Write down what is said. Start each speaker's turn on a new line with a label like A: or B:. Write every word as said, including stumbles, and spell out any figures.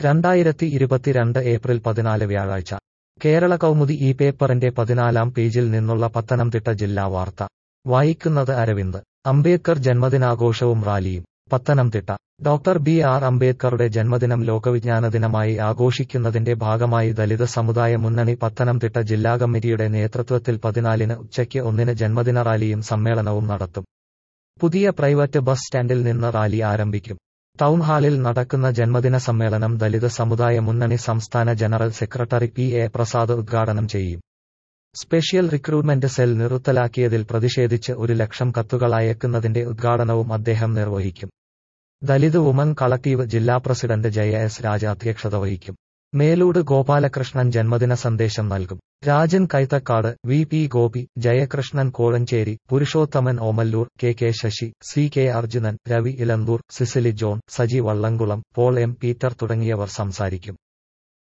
A: രണ്ടായിരത്തി ഇരുപത്തിരണ്ട് ഏപ്രിൽ പതിനാല് വ്യാഴാഴ്ച കേരള കൗമുദി ഈ പേപ്പറിന്റെ പതിനാലാം പേജിൽ നിന്നുള്ള പത്തനംതിട്ട ജില്ലാ വാർത്ത വായിക്കുന്നത് അരവിന്ദ്. അംബേദ്കർ ജന്മദിനാഘോഷവും റാലിയും. പത്തനംതിട്ട. ഡോക്ടർ ബി ആർ അംബേദ്കറുടെ ജന്മദിനം ലോകവിജ്ഞാന ദിനമായി ആഘോഷിക്കുന്നതിന്റെ ഭാഗമായി ദലിത് സമുദായ മുന്നണി പത്തനംതിട്ട ജില്ലാ കമ്മിറ്റിയുടെ നേതൃത്വത്തിൽ പതിനാലിന് ഉച്ചയ്ക്ക് ഒന്നിന് ജന്മദിന റാലിയും സമ്മേളനവും നടത്തും. പുതിയ പ്രൈവറ്റ് ബസ് സ്റ്റാൻഡിൽ നിന്ന് റാലി ആരംഭിക്കും. ടൗൺഹാളിൽ നടക്കുന്ന ജന്മദിന സമ്മേളനം ദലിത് സമുദായ മുന്നണി സംസ്ഥാന general secretary P A Prasad ഉദ്ഘാടനം ചെയ്യും. സ്പെഷ്യൽ റിക്രൂട്ട്മെന്റ് സെൽ നിർത്തലാക്കിയതിൽ പ്രതിഷേധിച്ച് ഒരു ലക്ഷം കത്തുകൾ അയക്കുന്നതിന്റെ ഉദ്ഘാടനവും അദ്ദേഹം നിർവഹിക്കും. ദലിത് വുമൺ കളക്ടീവ് ജില്ലാ പ്രസിഡന്റ് ജയ എസ് രാജ അധ്യക്ഷത വഹിക്കും. മേലൂട് ഗോപാലകൃഷ്ണൻ ജന്മദിന സന്ദേശം നൽകും. Rajan Kaithakkad, V P Gopi, Jayakrishnan Kozhencherry, Purushothaman Omallur, K K Sasi, C K Arjunan, Ravi Elanthoor, Cicily John, Saji Vallamkulam, Paul M Peter തുടങ്ങിയവർ സംസാരിക്കും.